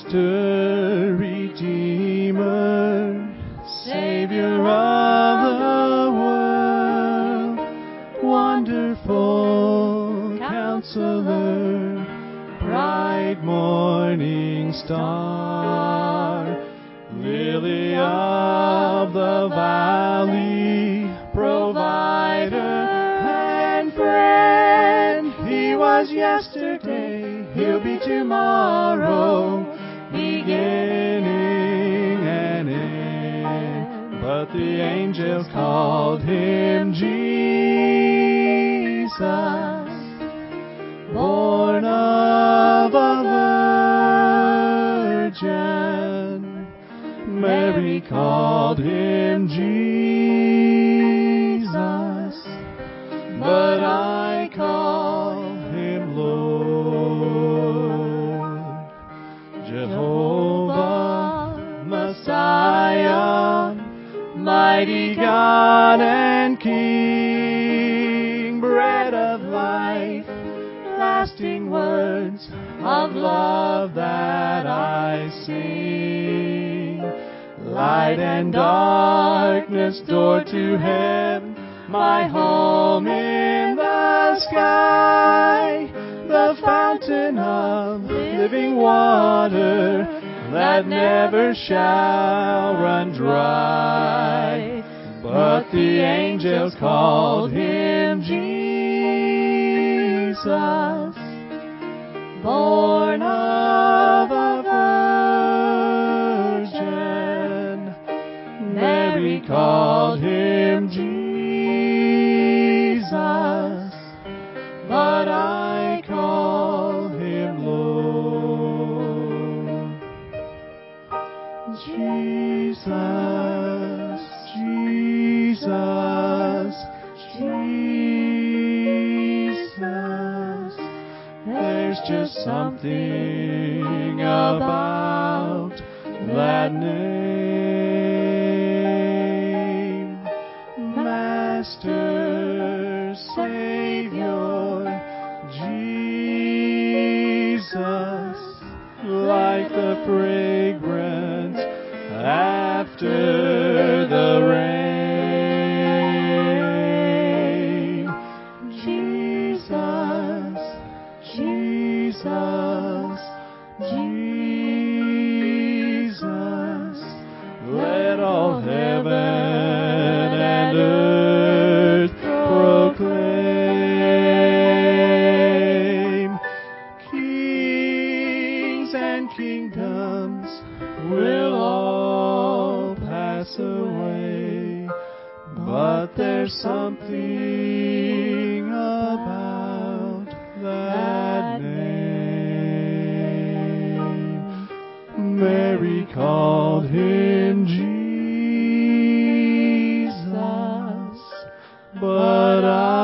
Master, Redeemer, Savior of the world, Wonderful Counselor, Bright Morning Star, Lily of the Valley, Provider and Friend. He was yesterday, He'll be tomorrow, beginning and end. But the angels called Him Jesus, born of a virgin. Mary called Him Jesus, but I call Him Lord. Jehovah, Messiah, mighty God and King, bread of life, lasting words of love that I sing. Light and darkness, door to heaven, my home in the sky, the fountain of living water that never shall run dry. But the angels called Him Jesus, born of a virgin. Mary called Him Jesus, but I call Him Lord. Jesus, Jesus, Jesus. There's just something about that name. Master, Savior, Jesus, like the fragrance after the rain. Jesus, Jesus, Jesus, let all heaven and earth proclaim. Kings and kingdoms will all pass away, but there's something about that name. Mary called Him Jesus, but I